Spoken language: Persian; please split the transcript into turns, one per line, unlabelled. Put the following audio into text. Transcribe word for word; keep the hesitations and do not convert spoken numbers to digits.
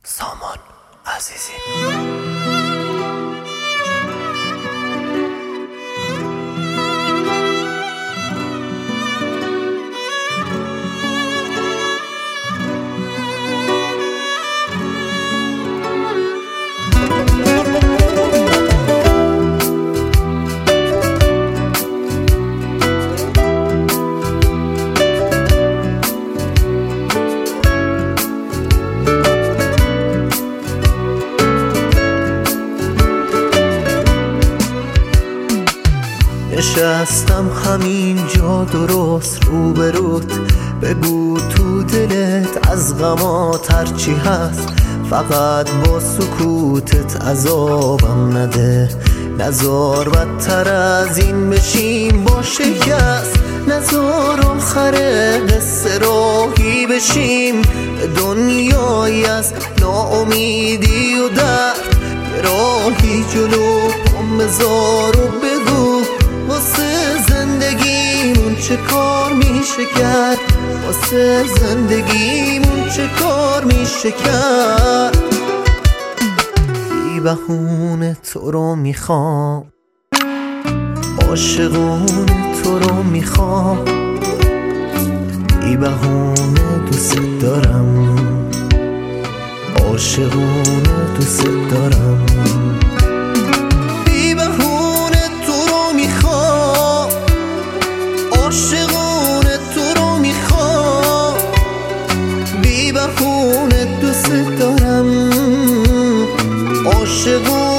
سامان عزیزی. نشستم همینجا درست روبروت، بگو تو دلت از غمات هرچی هست، فقط با سکوتت عذابم نده. نزار بدتر از این بشیم با شکست، نزار آخر قصه راهی بشیم به دنیایی از ناامیدی و درد. راهی جلو پام بذار و بگو واسه زندگیمون چه کار میشه کرد، واسه زندگیمون چه کار میشه کرد. بی بهونه تو رو میخوام، عاشقونه تو رو میخوام، بی بهونه دوست دارم، عاشقونه دوست دارم. عاشقونه تو رو میخوام، بی بهونه دوست دارم، عاشقونه